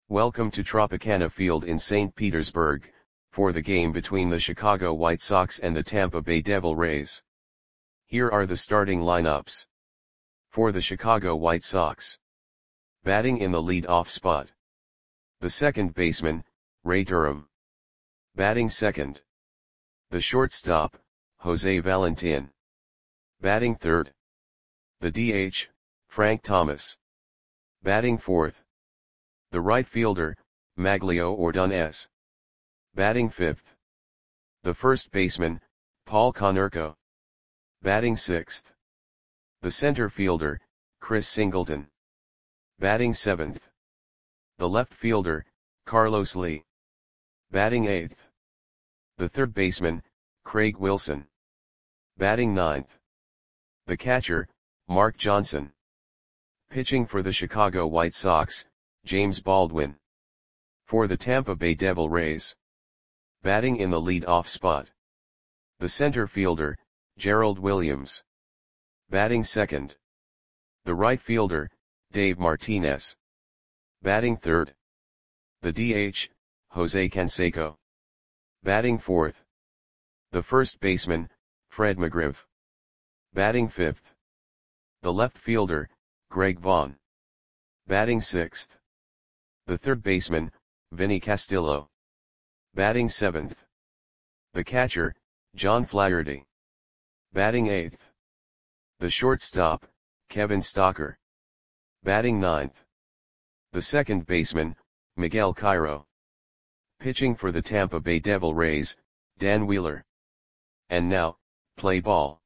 Welcome to Tropicana Field in St. Petersburg, for the game between the Chicago White Sox and the Tampa Bay Devil Rays. Here are the starting lineups. For the Chicago White Sox. Batting in the lead-off spot. The second baseman, Ray Durham. Batting second. The shortstop, Jose Valentin. Batting third. The DH, Frank Thomas. Batting fourth. The right fielder, Magglio Ordonez. Batting fifth. The first baseman, Paul Konerko. Batting sixth. The center fielder, Chris Singleton. Batting seventh. The left fielder, Carlos Lee. Batting eighth. The third baseman, Craig Wilson. Batting ninth. The catcher, Mark Johnson. Pitching for the Chicago White Sox, James Baldwin. For the Tampa Bay Devil Rays. Batting in the lead-off spot. The center fielder, Gerald Williams. Batting second. The right fielder, Dave Martinez. Batting third. The DH, Jose Canseco. Batting fourth. The first baseman, Fred McGriff. Batting fifth. The left fielder, Greg Vaughn. Batting sixth. The third baseman, Vinny Castillo. Batting seventh. The catcher, John Flaherty. Batting eighth. The shortstop, Kevin Stocker. Batting ninth. The second baseman, Miguel Cairo. Pitching for the Tampa Bay Devil Rays, Dan Wheeler. And now, play ball.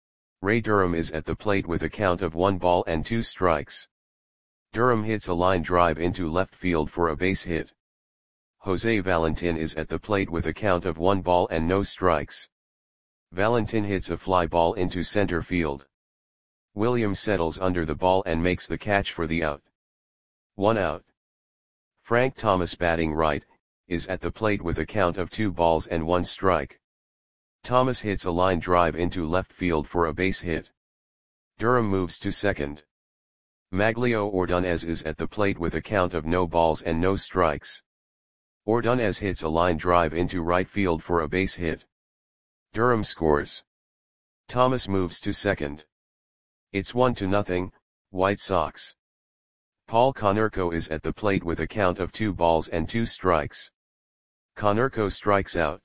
Ray Durham is at the plate with a count of 1 ball and 2 strikes. Durham hits a line drive into left field for a base hit. Jose Valentin is at the plate with a count of 1 ball and no strikes. Valentin hits a fly ball into center field. Williams settles under the ball and makes the catch for the out. 1 out. Frank Thomas, batting right, is at the plate with a count of 2 balls and 1 strike. Thomas hits a line drive into left field for a base hit. Durham moves to second. Magglio Ordonez is at the plate with a count of no balls and no strikes. Ordonez hits a line drive into right field for a base hit. Durham scores. Thomas moves to second. It's 1-0, White Sox. Paul Konerko is at the plate with a count of 2 balls and 2 strikes. Konerko strikes out.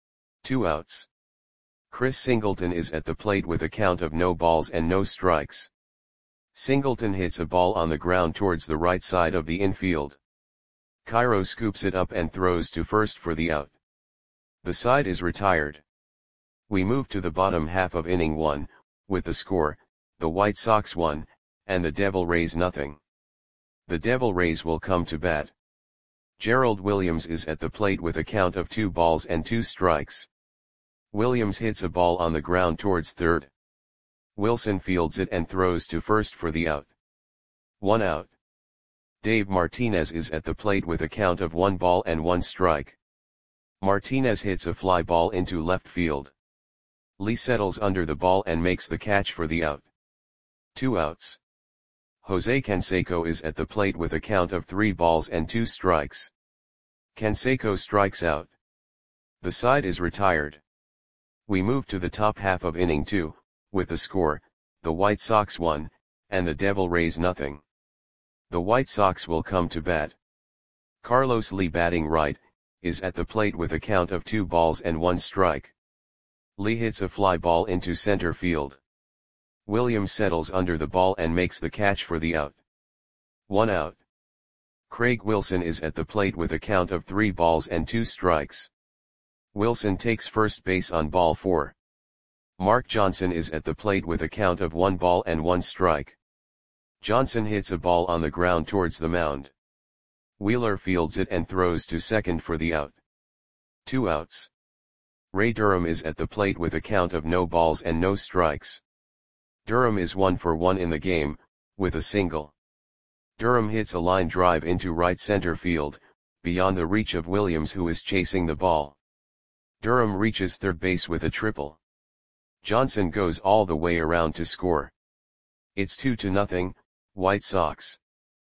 2 outs. Chris Singleton is at the plate with a count of no balls and no strikes. Singleton hits a ball on the ground towards the right side of the infield. Cairo scoops it up and throws to first for the out. The side is retired. We move to the bottom half of inning 1, with the score, the White Sox 1, and the Devil Rays 0. The Devil Rays will come to bat. Gerald Williams is at the plate with a count of 2 balls and 2 strikes. Williams hits a ball on the ground towards third. Wilson fields it and throws to first for the out. 1 out. Dave Martinez is at the plate with a count of 1 ball and 1 strike. Martinez hits a fly ball into left field. Lee settles under the ball and makes the catch for the out. 2 outs. Jose Canseco is at the plate with a count of 3 balls and 2 strikes. Canseco strikes out. The side is retired. We move to the top half of inning 2, with the score, the White Sox 1, and the Devil Rays 0. The White Sox will come to bat. Carlos Lee, batting right, is at the plate with a count of 2 balls and 1 strike. Lee hits a fly ball into center field. Williams settles under the ball and makes the catch for the out. 1 out. Craig Wilson is at the plate with a count of 3 balls and 2 strikes. Wilson takes first base on ball 4. Mark Johnson is at the plate with a count of 1 ball and 1 strike. Johnson hits a ball on the ground towards the mound. Wheeler fields it and throws to second for the out. 2 outs. Ray Durham is at the plate with a count of no balls and no strikes. Durham is 1 for 1 in the game, with a single. Durham hits a line drive into right center field, beyond the reach of Williams, who is chasing the ball. Durham reaches third base with a triple. Johnson goes all the way around to score. It's 2-0, White Sox.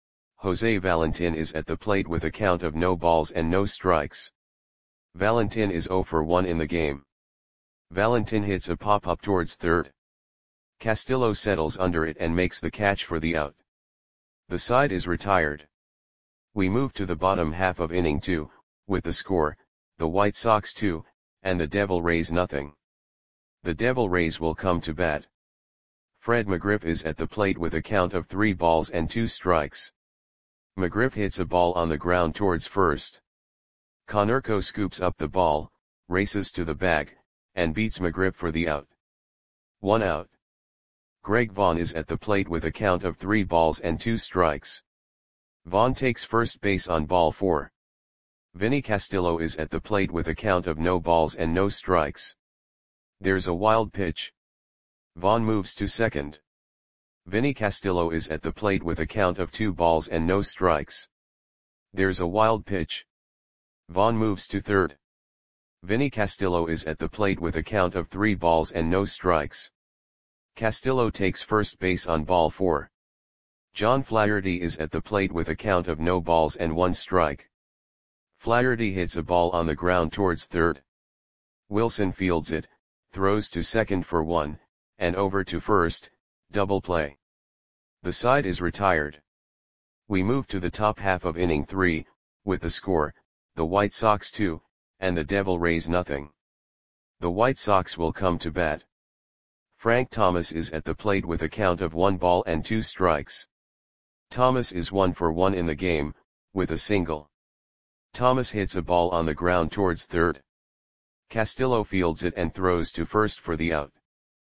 Jose Valentin is at the plate with a count of no balls and no strikes. Valentin is 0 for 1 in the game. Valentin hits a pop-up towards third. Castillo settles under it and makes the catch for the out. The side is retired. We move to the bottom half of inning 2, with the score, the White Sox 2, and the Devil Rays nothing. The Devil Rays will come to bat. Fred McGriff is at the plate with a count of 3 balls and 2 strikes. McGriff hits a ball on the ground towards first. Konerko scoops up the ball, races to the bag, and beats McGriff for the out. 1 out. Greg Vaughn is at the plate with a count of 3 balls and 2 strikes. Vaughn takes first base on ball 4. Vinny Castillo is at the plate with a count of no balls and no strikes. There's a wild pitch. Vaughn moves to second. Vinny Castillo is at the plate with a count of 2 balls and no strikes. There's a wild pitch. Vaughn moves to third. Vinny Castillo is at the plate with a count of 3 balls and no strikes. Castillo takes first base on ball 4. John Flaherty is at the plate with a count of no balls and 1 strike. Flaherty hits a ball on the ground towards third. Wilson fields it, throws to second for 1, and over to first, double play. The side is retired. We move to the top half of inning 3, with the score, the White Sox 2, and the Devil Rays nothing. The White Sox will come to bat. Frank Thomas is at the plate with a count of 1 ball and 2 strikes. Thomas is 1 for 1 in the game, with a single. Thomas hits a ball on the ground towards third. Castillo fields it and throws to first for the out.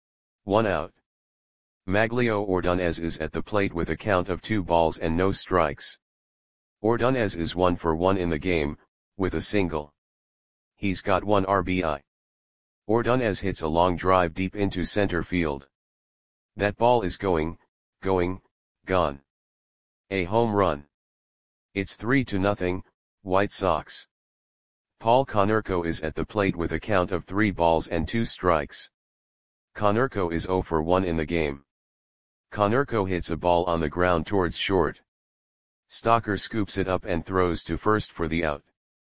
1 out. Maglio Ordonez is at the plate with a count of 2 balls and no strikes. Ordonez is 1 for 1 in the game, with a single. He's got 1 RBI. Ordonez hits a long drive deep into center field. That ball is going, gone. A home run. It's 3-0, White Sox. Paul Konerko is at the plate with a count of 3 balls and 2 strikes. Konerko is 0 for 1 in the game. Konerko hits a ball on the ground towards short. Stocker scoops it up and throws to first for the out.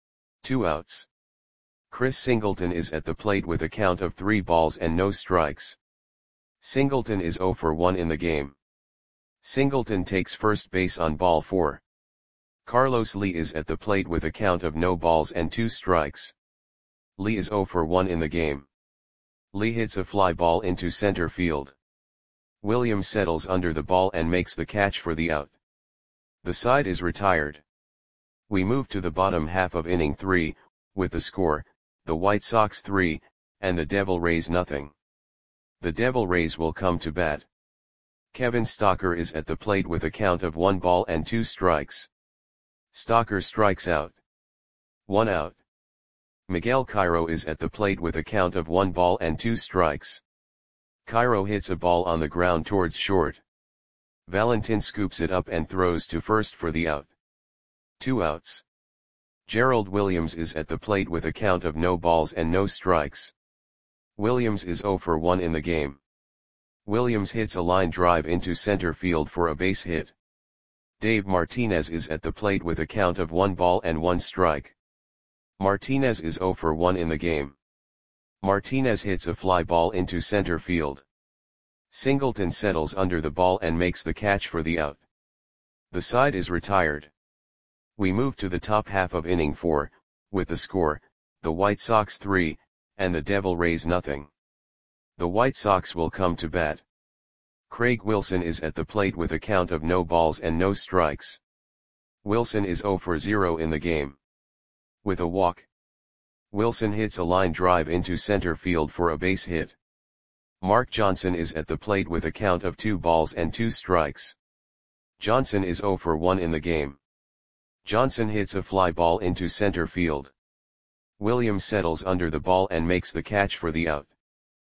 2 outs. Chris Singleton is at the plate with a count of 3 balls and no strikes. Singleton is 0 for 1 in the game. Singleton takes first base on ball 4. Carlos Lee is at the plate with a count of no balls and 2 strikes. Lee is 0 for 1 in the game. Lee hits a fly ball into center field. Williams settles under the ball and makes the catch for the out. The side is retired. We move to the bottom half of inning 3, with the score, the White Sox 3, and the Devil Rays nothing. The Devil Rays will come to bat. Kevin Stocker is at the plate with a count of 1 ball and 2 strikes. Stocker strikes out. 1 out. Miguel Cairo is at the plate with a count of 1 ball and 2 strikes. Cairo hits a ball on the ground towards short. Valentin scoops it up and throws to first for the out. 2 outs. Gerald Williams is at the plate with a count of no balls and no strikes. Williams is 0 for 1 in the game. Williams hits a line drive into center field for a base hit. Dave Martinez is at the plate with a count of 1 ball and 1 strike. Martinez is 0 for 1 in the game. Martinez hits a fly ball into center field. Singleton settles under the ball and makes the catch for the out. The side is retired. We move to the top half of inning 4, with the score, the White Sox 3, and the Devil Rays nothing. The White Sox will come to bat. Craig Wilson is at the plate with a count of no balls and no strikes. Wilson is 0 for 0 in the game. With a walk. Wilson hits a line drive into center field for a base hit. Mark Johnson is at the plate with a count of 2 balls and 2 strikes. Johnson is 0 for 1 in the game. Johnson hits a fly ball into center field. Williams settles under the ball and makes the catch for the out.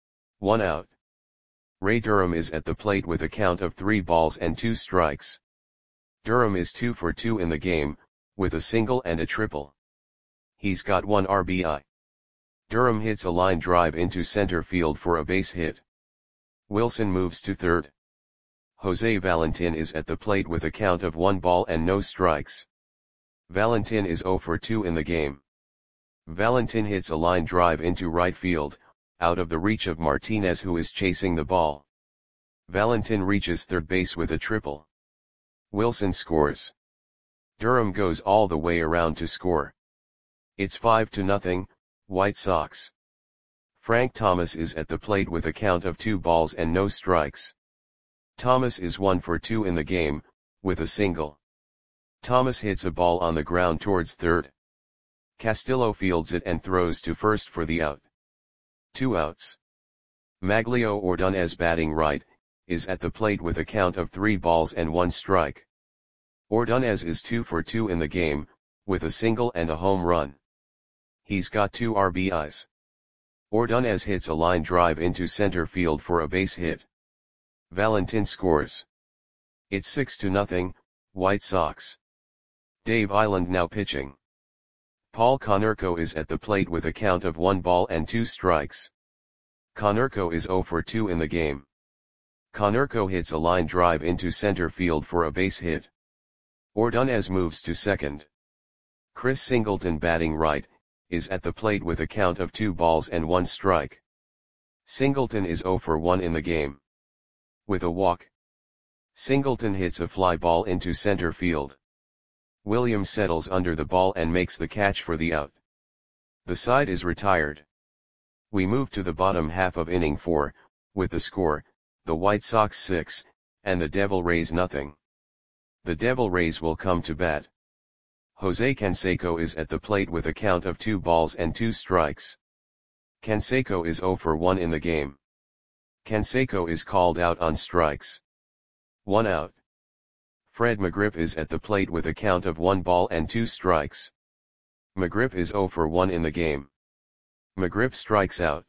1 out. Ray Durham is at the plate with a count of 3 balls and 2 strikes. Durham is 2 for 2 in the game, with a single and a triple. He's got 1 RBI. Durham hits a line drive into center field for a base hit. Wilson moves to third. Jose Valentin is at the plate with a count of 1 ball and no strikes. Valentin is 0 for 2 in the game. Valentin hits a line drive into right field, out of the reach of Martinez, who is chasing the ball. Valentin reaches third base with a triple. Wilson scores. Durham goes all the way around to score. It's 5-0, White Sox. Frank Thomas is at the plate with a count of 2 balls and no strikes. Thomas is 1 for 2 in the game, with a single. Thomas hits a ball on the ground towards third. Castillo fields it and throws to first for the out. 2 outs. Maglio Ordonez, batting right, is at the plate with a count of 3 balls and 1 strike. Ordonez is 2 for 2 in the game, with a single and a home run. He's got 2 RBIs. Ordonez hits a line drive into center field for a base hit. Valentin scores. It's 6-0, White Sox. Dave Eiland now pitching. Paul Konerko is at the plate with a count of 1 ball and 2 strikes. Konerko is 0 for 2 in the game. Konerko hits a line drive into center field for a base hit. Ordonez moves to second. Chris Singleton, batting right, is at the plate with a count of 2 balls and 1 strike. Singleton is 0 for 1 in the game. With a walk, Singleton hits a fly ball into center field. Williams settles under the ball and makes the catch for the out. The side is retired. We move to the bottom half of inning 4, with the score, the White Sox 6, and the Devil Rays nothing. The Devil Rays will come to bat. Jose Canseco is at the plate with a count of 2 balls and 2 strikes. Canseco is 0 for 1 in the game. Canseco is called out on strikes. 1 out. Fred McGriff is at the plate with a count of 1 ball and 2 strikes. McGriff is 0 for 1 in the game. McGriff strikes out.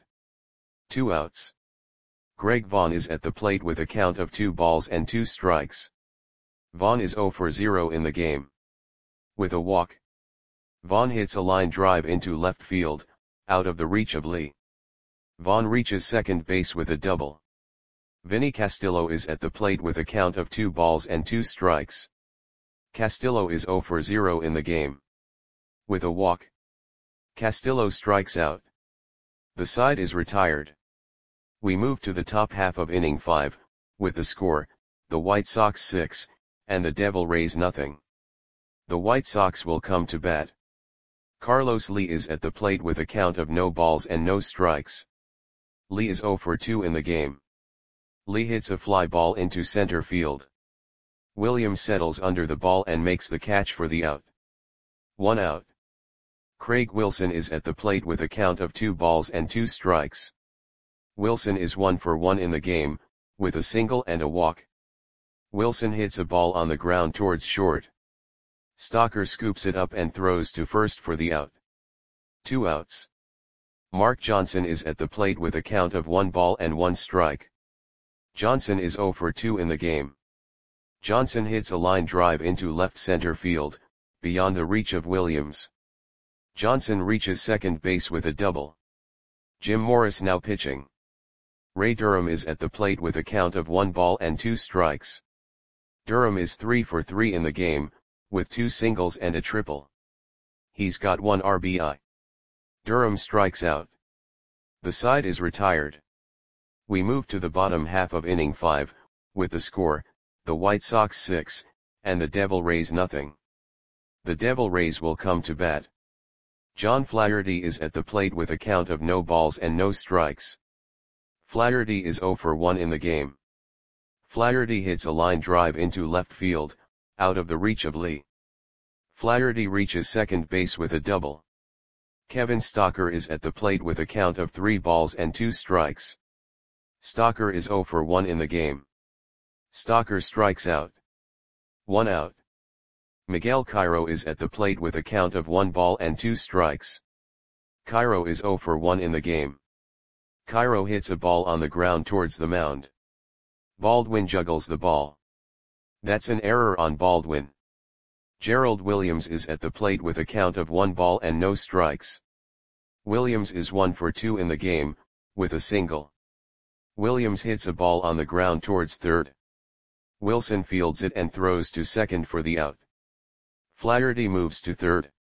2 outs. Greg Vaughn is at the plate with a count of 2 balls and 2 strikes. Vaughn is 0 for 0 in the game. With a walk, Vaughn hits a line drive into left field, out of the reach of Lee. Vaughn reaches second base with a double. Vinny Castillo is at the plate with a count of 2 balls and 2 strikes. Castillo is 0 for 0 in the game. With a walk, Castillo strikes out. The side is retired. We move to the top half of inning 5, with the score, the White Sox 6, and the Devil Rays nothing. The White Sox will come to bat. Carlos Lee is at the plate with a count of no balls and no strikes. Lee is 0 for 2 in the game. Lee hits a fly ball into center field. Williams settles under the ball and makes the catch for the out. 1 out. Craig Wilson is at the plate with a count of 2 balls and 2 strikes. Wilson is 1 for 1 in the game, with a single and a walk. Wilson hits a ball on the ground towards short. Stocker scoops it up and throws to first for the out. 2 outs. Mark Johnson is at the plate with a count of 1 ball and 1 strike. Johnson is 0 for 2 in the game. Johnson hits a line drive into left center field, beyond the reach of Williams. Johnson reaches second base with a double. Jim Morris now pitching. Ray Durham is at the plate with a count of 1 ball and 2 strikes. Durham is 3 for 3 in the game, with 2 singles and a triple. He's got 1 RBI. Durham strikes out. The side is retired. We move to the bottom half of inning 5, with the score, the White Sox 6, and the Devil Rays nothing. The Devil Rays will come to bat. John Flaherty is at the plate with a count of no balls and no strikes. Flaherty is 0 for 1 in the game. Flaherty hits a line drive into left field, out of the reach of Lee. Flaherty reaches second base with a double. Kevin Stocker is at the plate with a count of 3 balls and 2 strikes. Stocker is 0 for 1 in the game. Stocker strikes out. 1 out. Miguel Cairo is at the plate with a count of 1 ball and 2 strikes. Cairo is 0 for 1 in the game. Cairo hits a ball on the ground towards the mound. Baldwin juggles the ball. That's an error on Baldwin. Gerald Williams is at the plate with a count of 1 ball and no strikes. Williams is 1 for 2 in the game, with a single. Williams hits a ball on the ground towards third. Wilson fields it and throws to second for the out. Flaherty moves to third.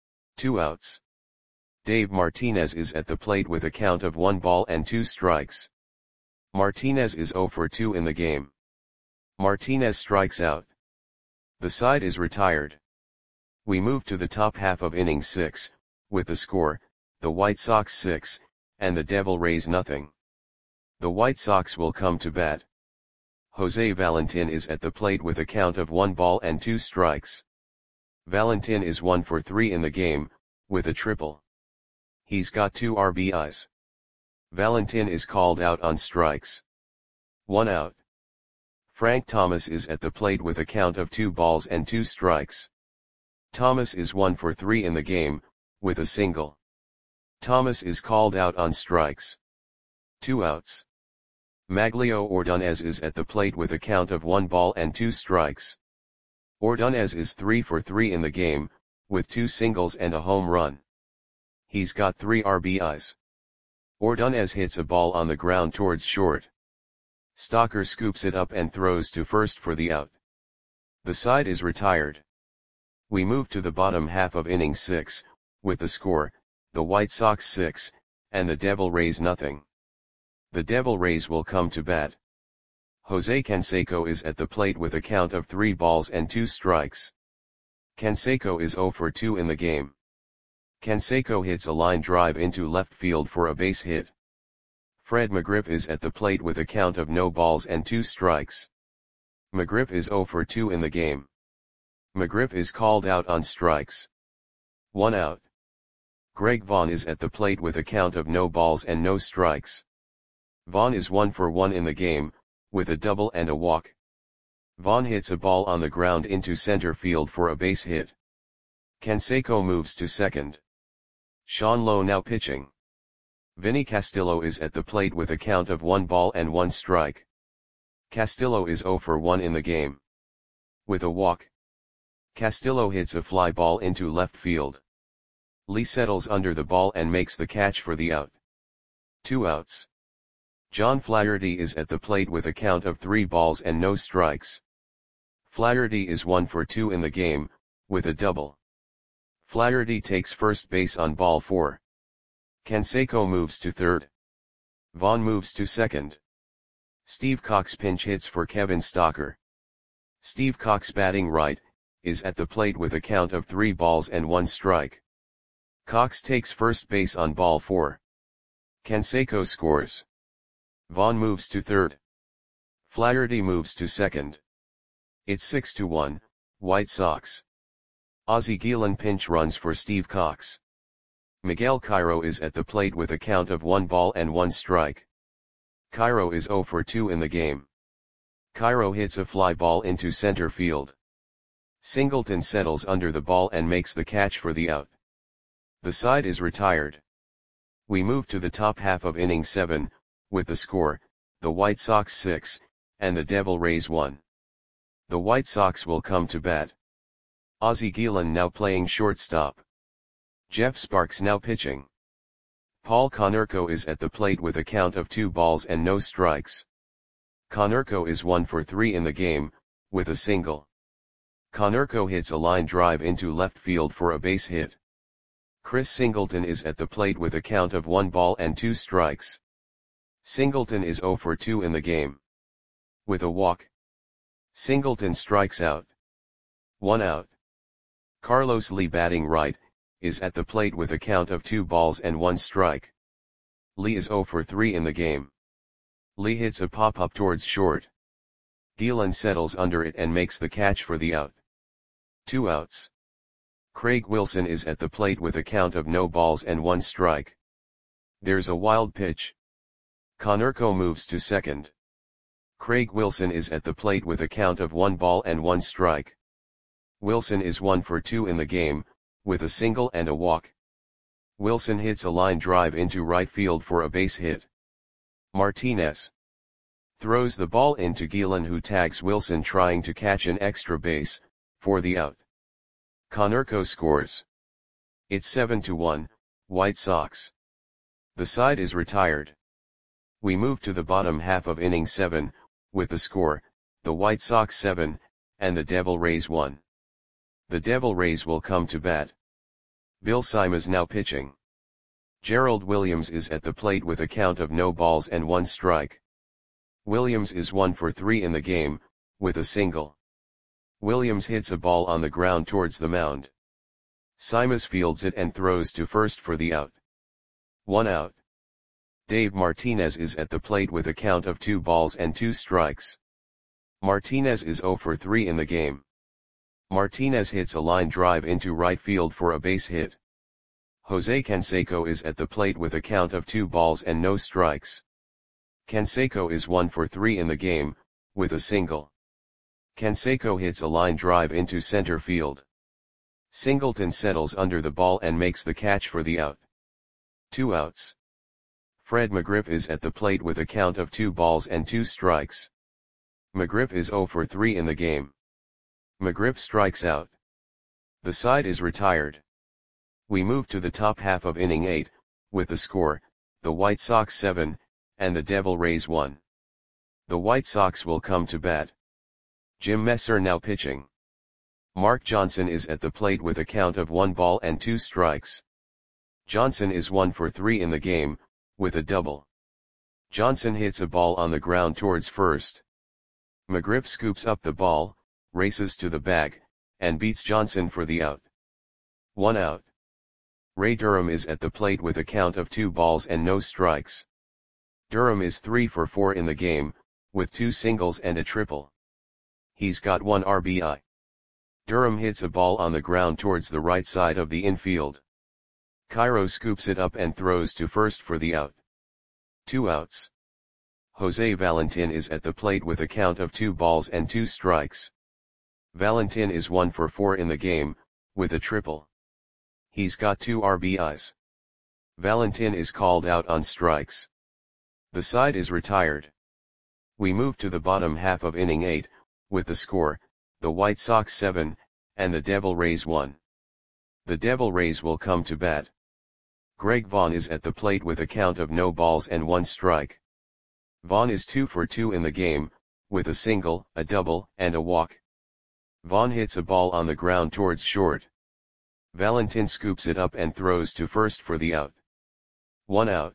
2 outs. Dave Martinez is at the plate with a count of 1 ball and 2 strikes. Martinez is 0 for 2 in the game. Martinez strikes out. The side is retired. We move to the top half of inning 6, with the score, the White Sox 6, and the Devil Rays nothing. The White Sox will come to bat. Jose Valentin is at the plate with a count of 1 ball and 2 strikes. Valentin is 1 for 3 in the game, with a triple. He's got 2 RBIs. Valentin is called out on strikes. 1 out. Frank Thomas is at the plate with a count of 2 balls and 2 strikes. Thomas is 1 for 3 in the game, with a single. Thomas is called out on strikes. 2 outs. Maglio Ordonez is at the plate with a count of 1 ball and 2 strikes. Ordonez is 3 for 3 in the game, with 2 singles and a home run. He's got 3 RBIs. Ordonez hits a ball on the ground towards short. Stocker scoops it up and throws to first for the out. The side is retired. We move to the bottom half of inning 6, with the score, the White Sox 6, and the Devil Rays nothing. The Devil Rays will come to bat. Jose Canseco is at the plate with a count of 3 balls and 2 strikes. Canseco is 0 for 2 in the game. Canseco hits a line drive into left field for a base hit. Fred McGriff is at the plate with a count of no balls and 2 strikes. McGriff is 0 for 2 in the game. McGriff is called out on strikes. 1 out. Greg Vaughn is at the plate with a count of no balls and no strikes. Vaughn is 1 for 1 in the game, with a double and a walk. Vaughn hits a ball on the ground into center field for a base hit. Canseco moves to second. Sean Lowe now pitching. Vinny Castillo is at the plate with a count of 1 ball and 1 strike. Castillo is 0 for 1 in the game. With a walk. Castillo hits a fly ball into left field. Lee settles under the ball and makes the catch for the out. 2 outs. John Flaherty is at the plate with a count of 3 balls and no strikes. Flaherty is 1 for 2 in the game, with a double. Flaherty takes first base on ball 4. Canseco moves to third. Vaughn moves to second. Steve Cox pinch hits for Kevin Stocker. Steve Cox, batting right, is at the plate with a count of 3 balls and 1 strike. Cox takes first base on ball 4. Canseco scores. Vaughn moves to third. Flaherty moves to second. It's 6-1, White Sox. Ozzie Guillen pinch runs for Steve Cox. Miguel Cairo is at the plate with a count of 1 ball and 1 strike. Cairo is 0 for 2 in the game. Cairo hits a fly ball into center field. Singleton settles under the ball and makes the catch for the out. The side is retired. We move to the top half of inning 7, with the score, the White Sox 6, and the Devil Rays 1. The White Sox will come to bat. Ozzie Guillen now playing shortstop. Jeff Sparks now pitching. Paul Konerko is at the plate with a count of 2 balls and no strikes. Konerko is 1 for 3 in the game, with a single. Konerko hits a line drive into left field for a base hit. Chris Singleton is at the plate with a count of 1 ball and 2 strikes. Singleton is 0 for 2 in the game. With a walk. Singleton strikes out. 1 out. Carlos Lee, batting right, is at the plate with a count of 2 balls and 1 strike. Lee is 0 for 3 in the game. Lee hits a pop-up towards short. Guillen settles under it and makes the catch for the out. 2 outs. Craig Wilson is at the plate with a count of no balls and 1 strike. There's a wild pitch. Konerko moves to second. Craig Wilson is at the plate with a count of 1 ball and 1 strike. Wilson is 1 for 2 in the game, with a single and a walk. Wilson hits a line drive into right field for a base hit. Martinez throws the ball into Guillen, who tags Wilson trying to catch an extra base, for the out. Konerko scores. It's 7-1, White Sox. The side is retired. We move to the bottom half of inning 7, with the score, the White Sox 7, and the Devil Rays 1. The Devil Rays will come to bat. Bill Simas now pitching. Gerald Williams is at the plate with a count of no balls and 1 strike. Williams is 1 for 3 in the game, with a single. Williams hits a ball on the ground towards the mound. Simas fields it and throws to first for the out. 1 out. Dave Martinez is at the plate with a count of 2 balls and 2 strikes. Martinez is 0 for 3 in the game. Martinez hits a line drive into right field for a base hit. Jose Canseco is at the plate with a count of 2 balls and no strikes. Canseco is 1 for 3 in the game, with a single. Canseco hits a line drive into center field. Singleton settles under the ball and makes the catch for the out. 2 outs. Fred McGriff is at the plate with a count of 2 balls and 2 strikes. McGriff is 0 for 3 in the game. McGriff strikes out. The side is retired. We move to the top half of inning 8, with the score, the White Sox 7, and the Devil Rays 1. The White Sox will come to bat. Jim Messer now pitching. Mark Johnson is at the plate with a count of 1 ball and 2 strikes. Johnson is 1 for 3 in the game, with a double. Johnson hits a ball on the ground towards first. McGriff scoops up the ball, races to the bag, and beats Johnson for the out. 1 out. Ray Durham is at the plate with a count of 2 balls and no strikes. Durham is 3 for 4 in the game, with 2 singles and a triple. He's got 1 RBI. Durham hits a ball on the ground towards the right side of the infield. Cairo scoops it up and throws to first for the out. 2 outs. Jose Valentin is at the plate with a count of 2 balls and 2 strikes. Valentin is 1 for 4 in the game, with a triple. He's got 2 RBIs. Valentin is called out on strikes. The side is retired. We move to the bottom half of inning 8, with the score, the White Sox 7, and the Devil Rays 1. The Devil Rays will come to bat. Greg Vaughn is at the plate with a count of no balls and 1 strike. Vaughn is 2 for 2 in the game, with a single, a double, and a walk. Vaughn hits a ball on the ground towards short. Valentin scoops it up and throws to first for the out. 1 out.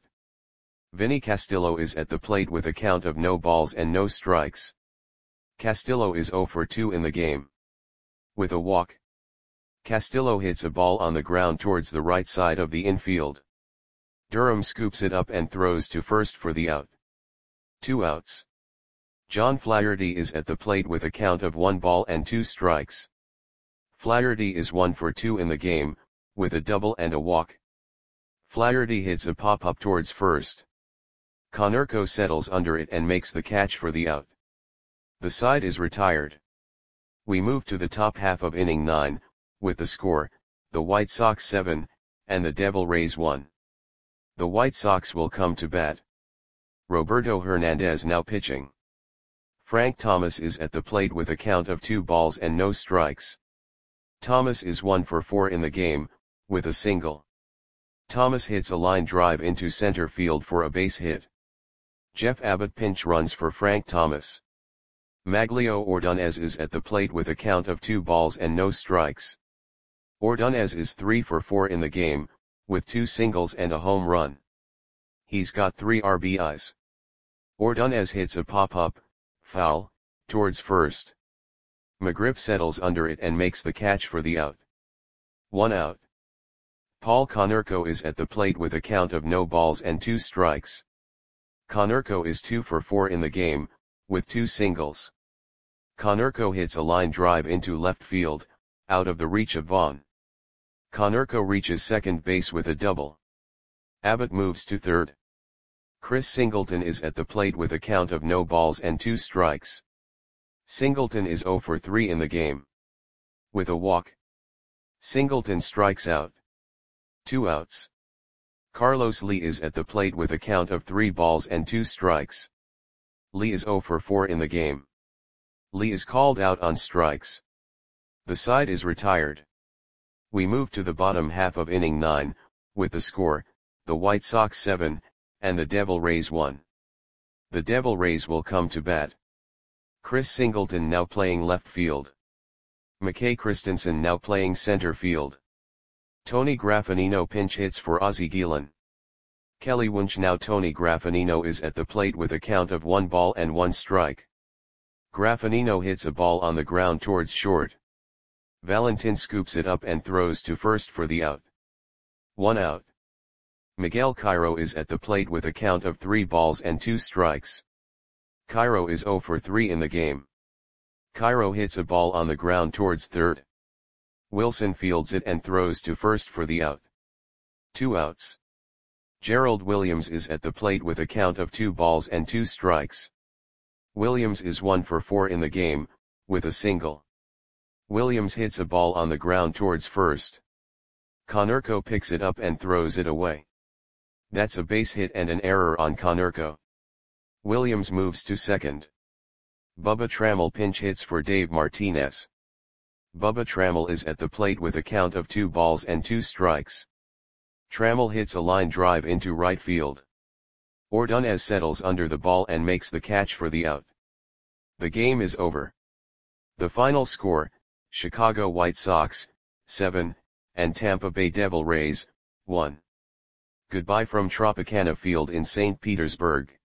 Vinny Castillo is at the plate with a count of no balls and no strikes. Castillo is 0 for 2 in the game. With a walk. Castillo hits a ball on the ground towards the right side of the infield. Durham scoops it up and throws to first for the out. 2 outs. John Flaherty is at the plate with a count of 1 ball and 2 strikes. Flaherty is 1 for 2 in the game, with a double and a walk. Flaherty hits a pop-up towards first. Konerko settles under it and makes the catch for the out. The side is retired. We move to the top half of inning 9, with the score, the White Sox 7, and the Devil Rays 1. The White Sox will come to bat. Roberto Hernandez now pitching. Frank Thomas is at the plate with a count of 2 balls and no strikes. Thomas is 1 for 4 in the game, with a single. Thomas hits a line drive into center field for a base hit. Jeff Abbott pinch runs for Frank Thomas. Maglio Ordonez is at the plate with a count of 2 balls and no strikes. Ordonez is 3 for 4 in the game, with 2 singles and a home run. He's got 3 RBIs. Ordonez hits a pop-up, foul, towards first. McGriff settles under it and makes the catch for the out. 1 out. Paul Konerko is at the plate with a count of no balls and 2 strikes. Konerko is 2 for 4 in the game, with 2 singles. Konerko hits a line drive into left field, out of the reach of Vaughn. Konerko reaches second base with a double. Abbott moves to third. Chris Singleton is at the plate with a count of no balls and 2 strikes. Singleton is 0 for 3 in the game. With a walk. Singleton strikes out. 2 outs. Carlos Lee is at the plate with a count of 3 balls and 2 strikes. Lee is 0 for 4 in the game. Lee is called out on strikes. The side is retired. We move to the bottom half of inning 9, with the score, the White Sox 7, and the Devil Rays 1. The Devil Rays will come to bat. Chris Singleton now playing left field. McKay Christensen now playing center field. Tony Graffagnino pinch hits for Ozzie Guillen. Kelly Wunsch. Now Tony Graffagnino is at the plate with a count of 1 ball and 1 strike. Graffagnino hits a ball on the ground towards short. Valentin scoops it up and throws to first for the out. 1 out. Miguel Cairo is at the plate with a count of 3 balls and 2 strikes. Cairo is 0 for 3 in the game. Cairo hits a ball on the ground towards third. Wilson fields it and throws to first for the out. 2 outs. Gerald Williams is at the plate with a count of 2 balls and 2 strikes. Williams is 1 for 4 in the game, with a single. Williams hits a ball on the ground towards first. Konerko picks it up and throws it away. That's a base hit and an error on Konerko. Williams moves to second. Bubba Trammell pinch hits for Dave Martinez. Bubba Trammell is at the plate with a count of 2 balls and 2 strikes. Trammell hits a line drive into right field. Ordonez settles under the ball and makes the catch for the out. The game is over. The final score, Chicago White Sox, 7, and Tampa Bay Devil Rays, 1. Goodbye from Tropicana Field in St. Petersburg.